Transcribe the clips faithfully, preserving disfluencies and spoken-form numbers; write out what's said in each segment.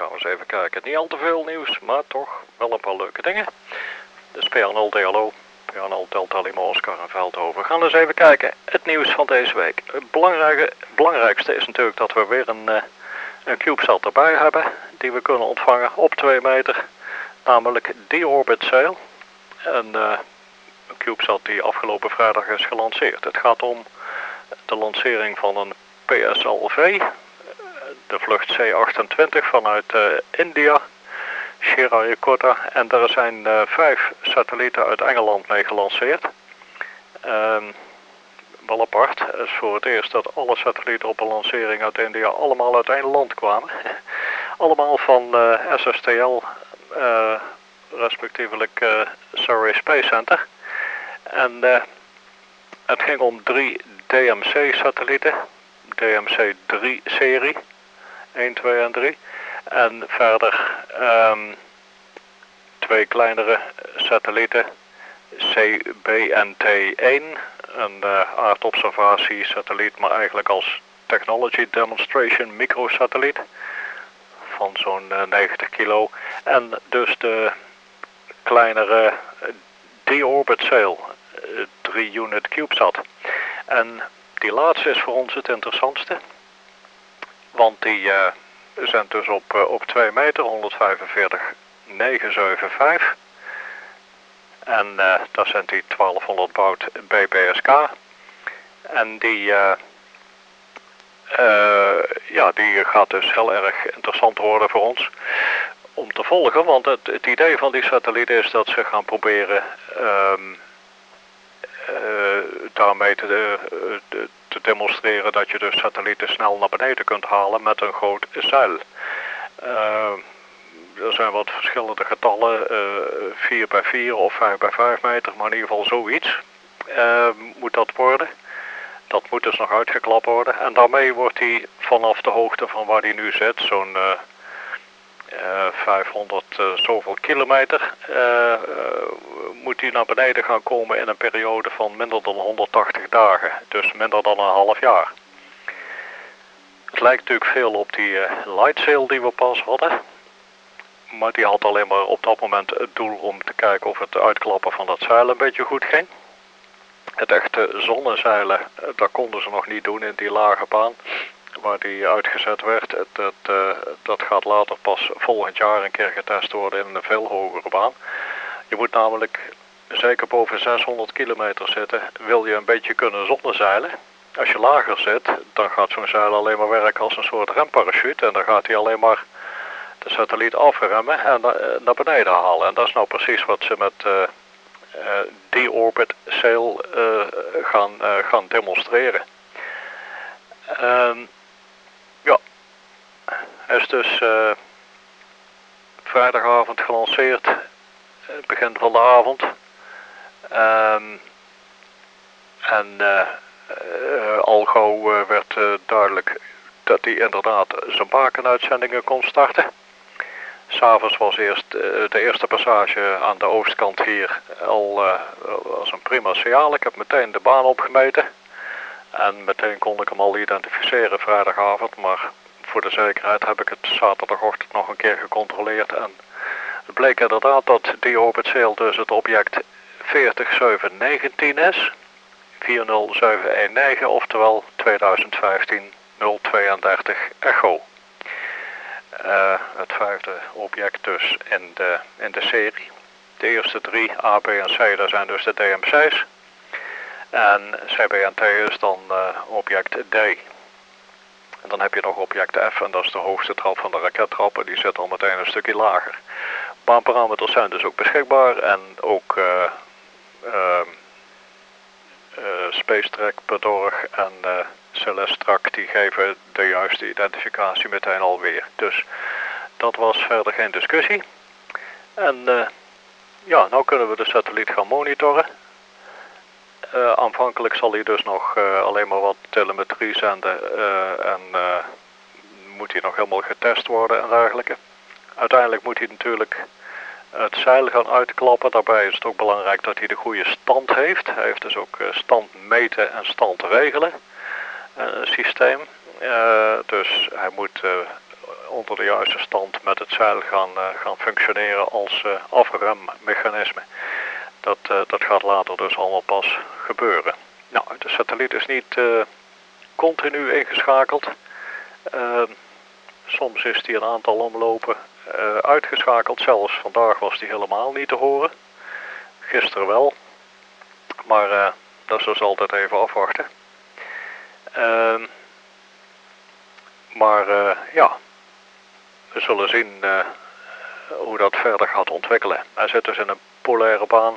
gaan we eens even kijken. Niet al te veel nieuws, maar toch wel een paar leuke dingen. Dus P R nul D L O, P R nul Delta Lima Oscar en Veldhoven. We gaan eens even kijken. Het nieuws van deze week. Het belangrijke, belangrijkste is natuurlijk dat we weer een, uh, een CubeSat erbij hebben. Die we kunnen ontvangen op twee meter. Namelijk D-Orbit Sail. Een uh, CubeSat die afgelopen vrijdag is gelanceerd. Het gaat om de lancering van een P S L V. De vlucht C achtentwintig vanuit uh, India. Sriharikota. En er zijn uh, vijf satellieten uit Engeland mee gelanceerd. Uh, wel apart. Het is voor het eerst dat alle satellieten op een lancering uit India allemaal uit één land kwamen. Allemaal van uh, S S T L, uh, respectievelijk uh, Surrey Space Center. En uh, het ging om drie D M C satellieten. D M C drie serie. één, twee en drie. En verder um, twee kleinere satellieten. C B N T één. Een uh, aardobservatie-satelliet, maar eigenlijk als Technology Demonstration microsatelliet. Van zo'n uh, negentig kilo. En dus de kleinere uh, D-Orbit Sail. drie unit CubeSat. En die laatste is voor ons het interessantste. Want die uh, zijn dus op, uh, op twee meter, honderdvijfenveertig negenhonderdzevenenzeventig. En uh, daar zijn die twaalfhonderd baud B P S K. En die, uh, uh, ja, die gaat dus heel erg interessant worden voor ons om te volgen. Want het, het idee van die satelliet is dat ze gaan proberen um, uh, daarmee te, uh, te, te demonstreren dat je dus satellieten snel naar beneden kunt halen met een groot zeil. Uh, er zijn wat verschillende getallen, uh, vier bij vier of vijf bij vijf meter, maar in ieder geval zoiets uh, moet dat worden. Dat moet dus nog uitgeklapt worden. En daarmee wordt hij vanaf de hoogte van waar hij nu zit, zo'n uh, uh, vijfhonderd uh, zoveel kilometer, uh, uh, moet hij naar beneden gaan komen in een periode van minder dan honderdtachtig dagen. Dus minder dan een half jaar. Het lijkt natuurlijk veel op die uh, Lightsail die we pas hadden. Maar die had alleen maar op dat moment het doel om te kijken of het uitklappen van dat zeil een beetje goed ging. Het echte zonnezeilen, dat konden ze nog niet doen in die lage baan waar die uitgezet werd. Het, het, uh, dat gaat later pas volgend jaar een keer getest worden in een veel hogere baan. Je moet namelijk zeker boven zeshonderd kilometer zitten, wil je een beetje kunnen zonnezeilen. Als je lager zit, dan gaat zo'n zeil alleen maar werken als een soort remparachute en dan gaat hij alleen maar de satelliet afremmen en naar beneden halen. En dat is nou precies wat ze met uh, uh, D-Orbit Sail uh, gaan, uh, gaan demonstreren. Um, ja, hij is dus uh, vrijdagavond gelanceerd, het begin van de avond. Um, en uh, uh, al gauw uh, werd uh, duidelijk dat hij inderdaad zijn bakenuitzendingen kon starten. S'avonds was eerst uh, de eerste passage aan de oostkant hier al uh, was een prima signaal. Ik heb meteen de baan opgemeten. En meteen kon ik hem al identificeren vrijdag,avond. Maar voor de zekerheid heb ik het zaterdagochtend nog een keer gecontroleerd. En het bleek inderdaad dat die Orbit Sail dus het object veertig zeven negentien is. vier nul zeven een negen, oftewel tweeduizend vijftien nul tweeëndertig Echo. Uh, het vijfde object dus in de, in de serie. De eerste drie, A, B en C, dat zijn dus de D M C's. En C B N T is dan uh, object D. En dan heb je nog object F en dat is de hoogste trap van de rakettrap en die zit al meteen een stukje lager. Baanparameters zijn dus ook beschikbaar en ook uh, uh, uh, SpaceTrack, Bedorg en uh, Celestrak die geven de juiste identificatie meteen alweer. Dus dat was verder geen discussie. En uh, ja, nou kunnen we de satelliet gaan monitoren. Uh, aanvankelijk zal hij dus nog uh, alleen maar wat telemetrie zenden uh, en uh, moet hij nog helemaal getest worden en dergelijke. Uiteindelijk moet hij natuurlijk het zeil gaan uitklappen. Daarbij is het ook belangrijk dat hij de goede stand heeft. Hij heeft dus ook uh, stand meten en stand regelen uh, systeem. Uh, dus hij moet uh, onder de juiste stand met het zeil gaan, uh, gaan functioneren als uh, afremmechanisme. Dat, uh, dat gaat later dus allemaal pas gebeuren. Nou, de satelliet is niet uh, continu ingeschakeld. Uh, soms is die een aantal omlopen uh, uitgeschakeld. Zelfs vandaag was die helemaal niet te horen. Gisteren wel. Maar uh, dat is dus altijd even afwachten. Uh, maar uh, ja, we zullen zien uh, hoe dat verder gaat ontwikkelen. Hij zit dus in een polaire baan.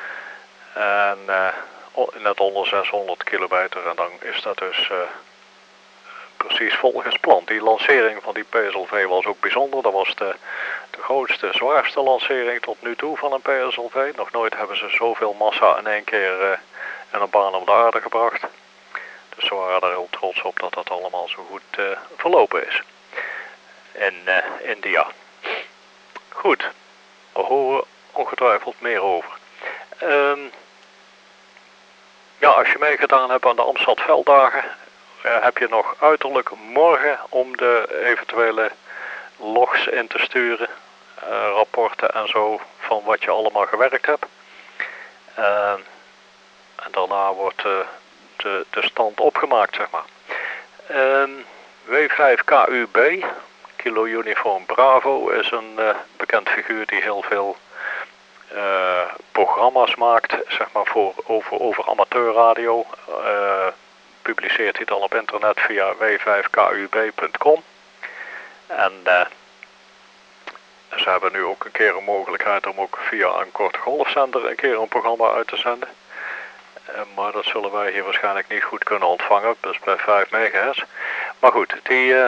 En uh, net onder zeshonderd kilometer. En dan is dat dus uh, precies volgens plan. Die lancering van die P S L V was ook bijzonder. Dat was de, de grootste, zwaarste lancering tot nu toe van een P S L V. Nog nooit hebben ze zoveel massa in één keer uh, in een baan om de aarde gebracht. Dus ze waren er heel trots op dat dat allemaal zo goed uh, verlopen is. In uh, India. Goed, we horen ongetwijfeld meer over. Um, ja, als je meegedaan hebt aan de Amstad Velddagen, uh, heb je nog uiterlijk morgen om de eventuele logs in te sturen, uh, rapporten en zo van wat je allemaal gewerkt hebt. Uh, en daarna wordt uh, de, de stand opgemaakt, zeg maar. Uh, W vijf K U B, Kilo Uniform Bravo, is een uh, bekend figuur die heel veel uh, programma's maakt, zeg maar, voor, over, over amateurradio. Uh, publiceert hij dan op internet via w vijf k u b punt com. En uh, ze hebben nu ook een keer een mogelijkheid om ook via een korte golfzender een keer een programma uit te zenden. Uh, maar dat zullen wij hier waarschijnlijk niet goed kunnen ontvangen, dus bij vijf megahertz. Maar goed, die uh,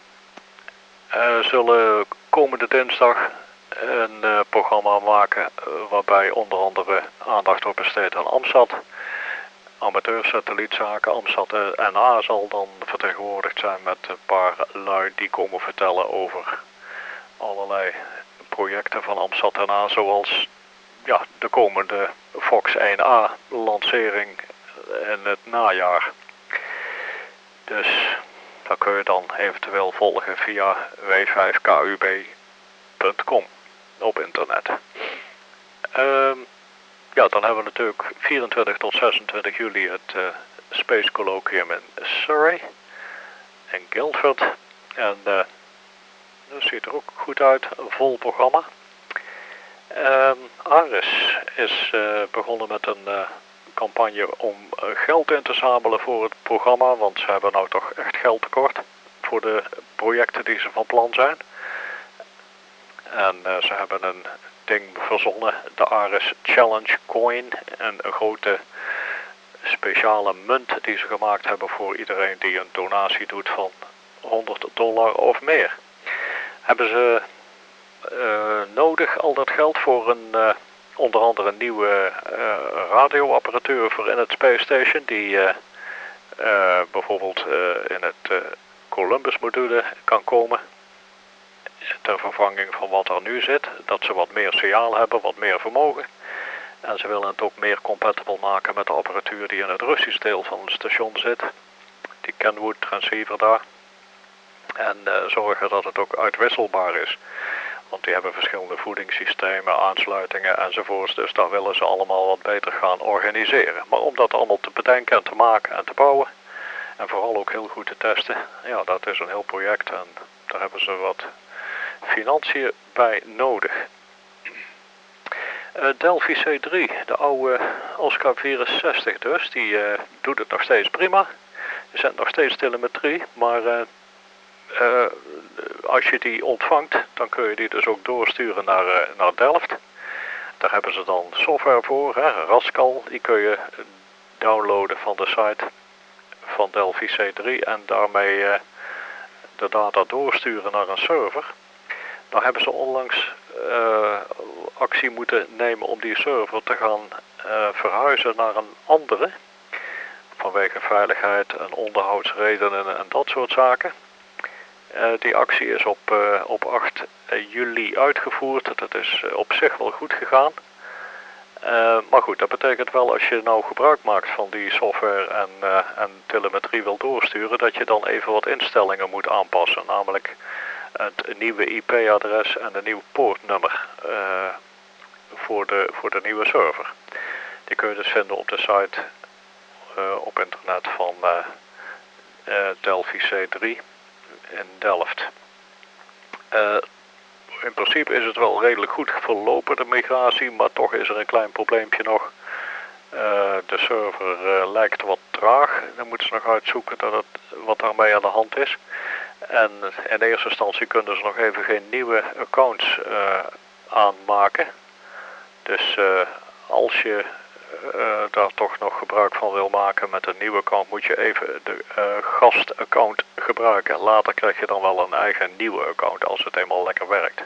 uh, zullen komende dinsdag een uh, programma maken uh, waarbij onder andere aandacht wordt besteed aan AMSAT. Amateursatellietzaken. AMSAT N A zal dan vertegenwoordigd zijn met een paar lui die komen vertellen over allerlei projecten van AMSAT N A, zoals ja, de komende Fox één A lancering in het najaar. Dus dat kun je dan eventueel volgen via w vijf k u b punt com op internet. Um, ja, dan hebben we natuurlijk vierentwintig tot zesentwintig juli het uh, Space Colloquium in Surrey en Guildford. En uh, dat ziet er ook goed uit, een vol programma. Um, Ares is uh, begonnen met een uh, campagne om uh, geld in te zamelen voor het programma, want ze hebben nou toch echt geld tekort voor de projecten die ze van plan zijn. En uh, ze hebben een ding verzonnen, de Ares Challenge Coin, en een grote speciale munt die ze gemaakt hebben voor iedereen die een donatie doet van honderd dollar of meer. Hebben ze uh, nodig al dat geld voor een uh, onder andere een nieuwe uh, radioapparatuur voor in het Space Station, die uh, uh, bijvoorbeeld uh, in het uh, Columbus module kan komen. Ter vervanging van wat er nu zit, dat ze wat meer signaal hebben, wat meer vermogen. En ze willen het ook meer compatible maken met de apparatuur die in het Russisch deel van het station zit. Die Kenwood transceiver daar. En uh, zorgen dat het ook uitwisselbaar is. Want die hebben verschillende voedingssystemen, aansluitingen enzovoorts. Dus daar willen ze allemaal wat beter gaan organiseren. Maar om dat allemaal te bedenken en te maken en te bouwen. En vooral ook heel goed te testen. Ja, dat is een heel project en daar hebben ze wat financiën bij nodig. Uh, Delphi C drie, de oude Oscar vierenzestig dus, die uh, doet het nog steeds prima. Er zijn nog steeds telemetrie, maar uh, uh, als je die ontvangt, dan kun je die dus ook doorsturen naar, uh, naar Delft. Daar hebben ze dan software voor, hè, Rascal, die kun je downloaden van de site van Delphi C drie en daarmee uh, de data doorsturen naar een server. Nou hebben ze onlangs uh, actie moeten nemen om die server te gaan uh, verhuizen naar een andere. Vanwege veiligheid en onderhoudsredenen en dat soort zaken. Uh, die actie is op, uh, op acht juli uitgevoerd. Dat is uh, op zich wel goed gegaan. Uh, maar goed, dat betekent wel als je nou gebruik maakt van die software en, uh, en telemetrie wil doorsturen, dat je dan even wat instellingen moet aanpassen. Namelijk het nieuwe I P-adres en een nieuw poortnummer uh, voor, de, voor de nieuwe server. Die kun je dus vinden op de site uh, op internet van uh, uh, Delphi C drie in Delft. Uh, in principe is het wel redelijk goed verlopen, de migratie, maar toch is er een klein probleempje nog. Uh, de server uh, lijkt wat traag. Dan moeten ze nog uitzoeken dat het, wat daarmee aan de hand is. En in eerste instantie kunnen ze nog even geen nieuwe accounts uh, aanmaken. Dus uh, als je uh, daar toch nog gebruik van wil maken met een nieuwe account, moet je even de uh, gastaccount gebruiken. Later krijg je dan wel een eigen nieuwe account als het eenmaal lekker werkt.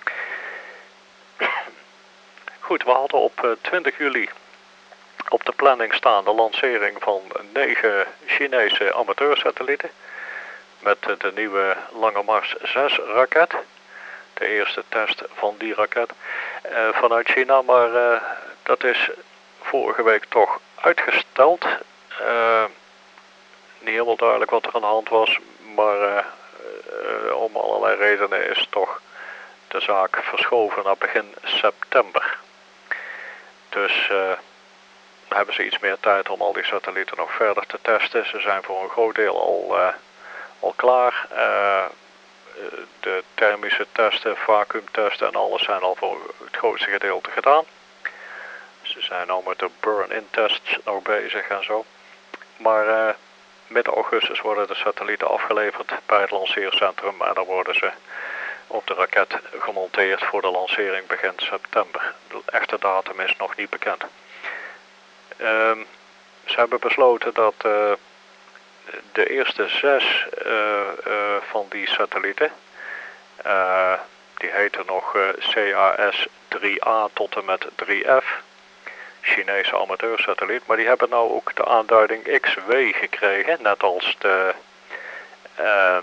Goed, we hadden op uh, twintig juli op de planning staan de lancering van negen Chinese amateursatellieten met uh, de nieuwe Lange Mars zes raket. De eerste test van die raket uh, vanuit China, maar uh, dat is vorige week toch uitgesteld. Uh, niet helemaal duidelijk wat er aan de hand was, maar uh, uh, om allerlei redenen is toch de zaak verschoven naar begin september. Dus uh, hebben ze iets meer tijd om al die satellieten nog verder te testen. Ze zijn voor een groot deel al, uh, al klaar. Uh, de thermische testen, vacuümtesten en alles zijn al voor het grootste gedeelte gedaan. Ze zijn al met de burn-in tests nog bezig en zo. Maar uh, midden augustus worden de satellieten afgeleverd bij het lanceercentrum en dan worden ze op de raket gemonteerd voor de lancering begin september. De echte datum is nog niet bekend. Uh, ze hebben besloten dat uh, de eerste zes uh, uh, van die satellieten, uh, die heten nog uh, C A S drie A tot en met drie F, Chinese amateursatelliet, maar die hebben nou ook de aanduiding X W gekregen, net als de, uh,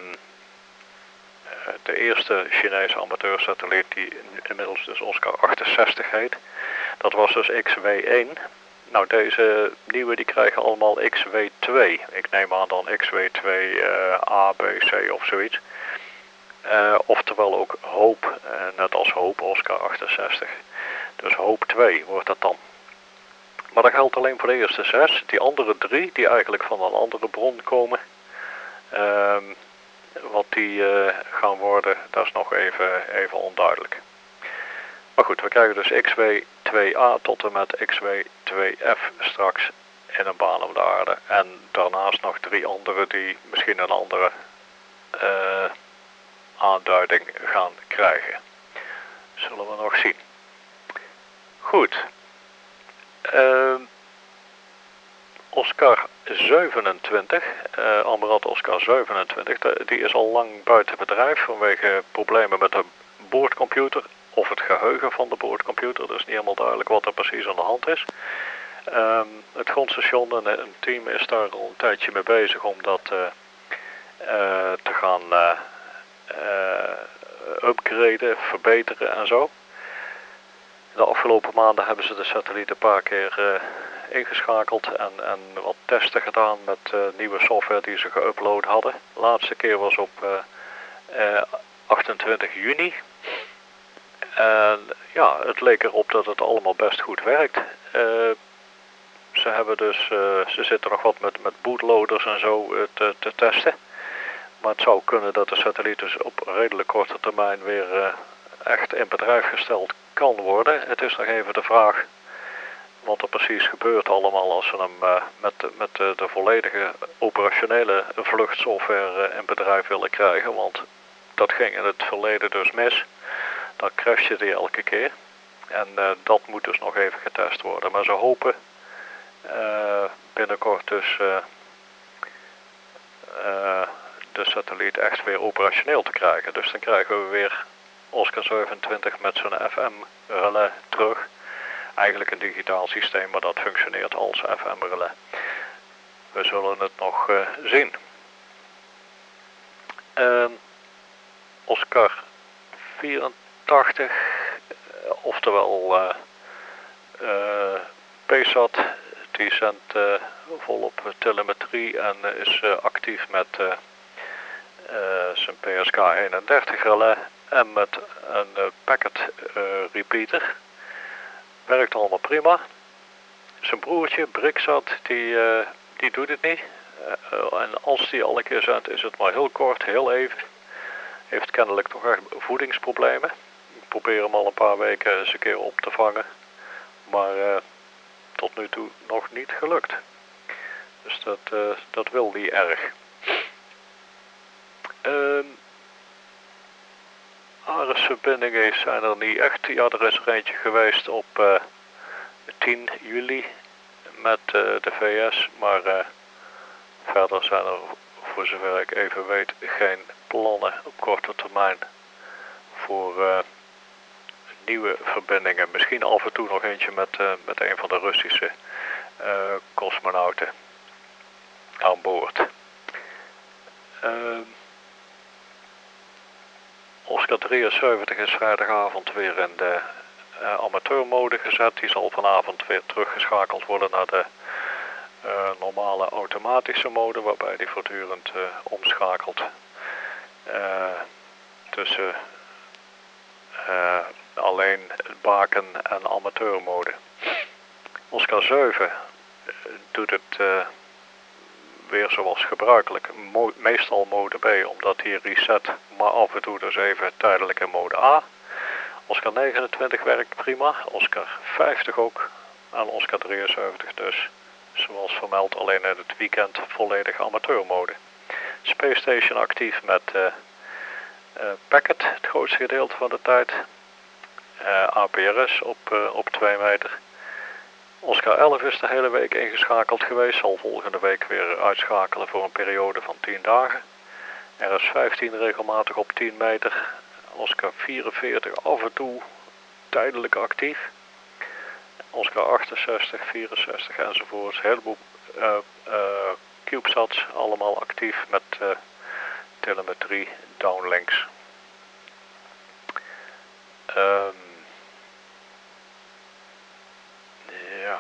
de eerste Chinese amateursatelliet die inmiddels dus Oscar achtenzestig heet. Dat was dus X W één. Nou, deze nieuwe die krijgen allemaal X W twee. Ik neem aan dan X W twee uh, A, B, C of zoiets. Uh, oftewel ook Hope, uh, net als Hope Oscar achtenzestig. Dus Hope twee wordt dat dan. Maar dat geldt alleen voor de eerste zes. Die andere drie, die eigenlijk van een andere bron komen. Uh, wat die uh, gaan worden, dat is nog even, even onduidelijk. Maar goed, we krijgen dus X W twee A tot en met X W twee F straks in een baan om de aarde. En daarnaast nog drie andere die misschien een andere uh, aanduiding gaan krijgen. Zullen we nog zien. Goed. Uh, Oscar zevenentwintig, uh, Amarat Oscar zevenentwintig, die is al lang buiten bedrijf vanwege problemen met de boordcomputer. Of het geheugen van de boordcomputer, dus niet helemaal duidelijk wat er precies aan de hand is. Um, het grondstation en een team is daar al een tijdje mee bezig om dat uh, uh, te gaan uh, uh, upgraden, verbeteren en zo. De afgelopen maanden hebben ze de satelliet een paar keer uh, ingeschakeld en, en wat testen gedaan met uh, nieuwe software die ze geüpload hadden. De laatste keer was op uh, uh, achtentwintig juni. En ja, het leek erop dat het allemaal best goed werkt. Uh, ze hebben dus, uh, ze zitten nog wat met, met bootloaders en zo uh, te, te testen. Maar het zou kunnen dat de satelliet dus op redelijk korte termijn weer uh, echt in bedrijf gesteld kan worden. Het is nog even de vraag wat er precies gebeurt allemaal als ze hem uh, met, met de, de volledige operationele vluchtsoftware uh, in bedrijf willen krijgen. Want dat ging in het verleden dus mis. Dan crashte die elke keer. En uh, dat moet dus nog even getest worden. Maar ze hopen uh, binnenkort dus uh, uh, de satelliet echt weer operationeel te krijgen. Dus dan krijgen we weer Oscar zevenentwintig met zijn F M-relais terug. Eigenlijk een digitaal systeem, maar dat functioneert als F M-relais. We zullen het nog uh, zien. Uh, Oscar vierentachtig, oftewel uh, uh, PSAT, die zendt uh, volop telemetrie en uh, is uh, actief met uh, uh, zijn P S K eenendertig relais en met een uh, packet uh, repeater. Werkt allemaal prima. Zijn broertje, Brixat, die, uh, die doet het niet. Uh, en als die al een keer zendt, is het maar heel kort, heel even. Heeft kennelijk toch echt voedingsproblemen. Ik probeer hem al een paar weken eens een keer op te vangen. Maar uh, tot nu toe nog niet gelukt. Dus dat, uh, dat wil niet erg. Uh, Aresverbindingen zijn er niet echt. Ja, er is er eentje geweest op uh, tien juli met uh, de V S. Maar uh, verder zijn er, voor zover ik even weet, geen plannen op korte termijn voor uh, nieuwe verbindingen. Misschien af en toe nog eentje met, uh, met een van de Russische uh, cosmonauten aan boord. Uh, Oscar drieënzeventig is vrijdagavond weer in de uh, amateurmode gezet. Die zal vanavond weer teruggeschakeld worden naar de uh, normale automatische mode, waarbij die voortdurend uh, omschakelt uh, tussen uh, alleen baken en amateurmode. Oscar zeven doet het uh, weer zoals gebruikelijk, Mo meestal mode B, omdat hij reset, maar af en toe dus even tijdelijk in mode A. Oscar negenentwintig werkt prima, Oscar vijftig ook en Oscar drieënzeventig dus, zoals vermeld, alleen in het weekend volledig amateurmode. Space Station actief met uh, uh, packet, het grootste gedeelte van de tijd. Uh, A P R S op, uh, op twee meter. Oscar elf is de hele week ingeschakeld geweest, zal volgende week weer uitschakelen voor een periode van tien dagen. R S vijftien regelmatig op tien meter. Oscar vierenveertig af en toe tijdelijk actief. Oscar achtenzestig, vierenzestig enzovoorts. Een heleboel uh, uh, CubeSats allemaal actief met uh, telemetrie downlinks. Um, ja.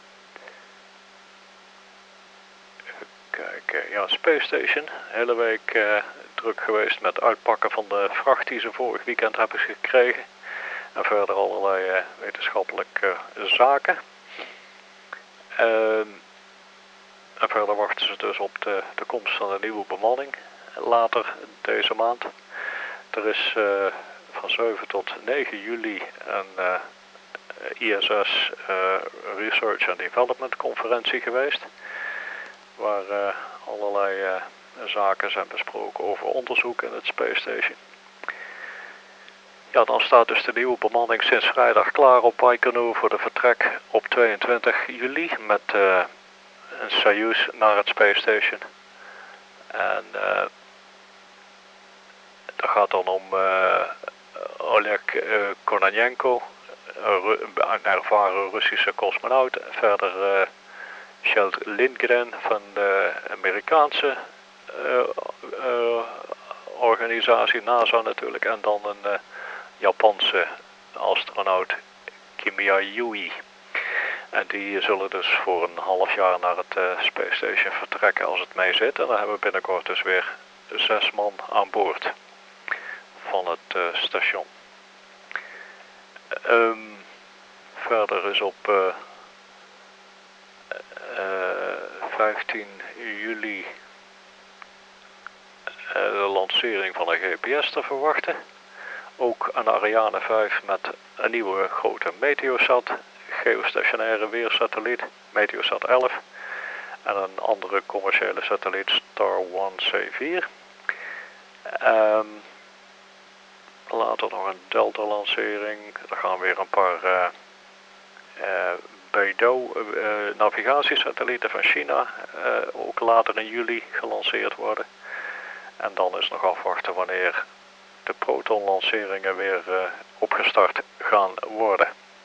Even kijken. Ja, Space Station. Hele week uh, druk geweest met uitpakken van de vracht die ze vorig weekend hebben gekregen. En verder allerlei uh, wetenschappelijke uh, zaken. Uh, en verder wachten ze dus op de, de komst van een nieuwe bemanning. Later deze maand. Er is uh, van zeven tot negen juli een uh, I S S uh, Research and Development conferentie geweest. Waar uh, allerlei uh, zaken zijn besproken over onderzoek in het Space Station. Ja, dan staat dus de nieuwe bemanning sinds vrijdag klaar op Baikonur voor de vertrek op tweeëntwintig juli met uh, een Soyuz naar het Space Station. En uh, dat gaat dan om uh, Oleg uh, Kononenko, een ervaren Russische cosmonaut. Verder uh, Kjeld Lindgren van de Amerikaanse uh, uh, organisatie NASA natuurlijk. En dan een uh, Japanse astronaut, Kimiya Yui. En die zullen dus voor een half jaar naar het uh, Space Station vertrekken als het mee zit. En dan hebben we binnenkort dus weer zes man aan boord van het uh, station. Um, verder is op uh, uh, vijftien juli uh, de lancering van een G P S te verwachten. Ook een Ariane vijf met een nieuwe grote Meteosat, geostationaire weersatelliet, Meteosat elf. En een andere commerciële satelliet, Star One C vier. Um, later nog een Delta-lancering. Er gaan weer een paar uh, uh, Beidou uh, navigatiesatellieten van China uh, ook later in juli gelanceerd worden. En dan is nog afwachten wanneer de Proton-lanceringen weer uh, opgestart gaan worden.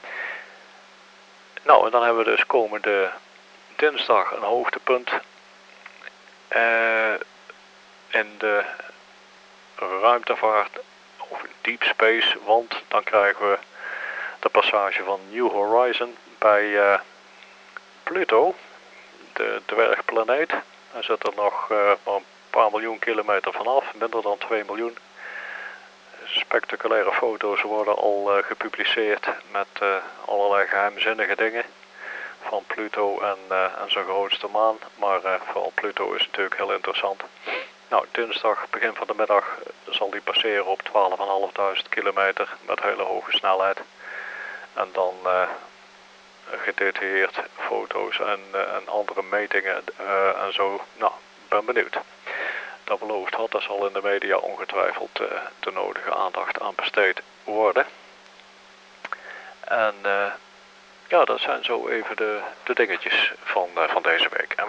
Nou, en dan hebben we dus komende dinsdag een hoogtepunt uh, in de ruimtevaart of deep space, want dan krijgen we de passage van New Horizon bij uh, Pluto, de dwergplaneet. Er zit er nog uh, een paar miljoen kilometer vanaf, minder dan twee miljoen. Spectaculaire foto's worden al uh, gepubliceerd met uh, allerlei geheimzinnige dingen. Van Pluto en, uh, en zijn grootste maan, maar uh, vooral Pluto is natuurlijk heel interessant. Nou, dinsdag, begin van de middag, zal die passeren op twaalfduizend kilometer met hele hoge snelheid. En dan uh, gedetailleerd foto's en, uh, en andere metingen uh, en zo. Nou, ben benieuwd. Dat beloofd had, er zal in de media ongetwijfeld uh, de nodige aandacht aan besteed worden. En uh, ja, dat zijn zo even de, de dingetjes van, uh, van deze week. En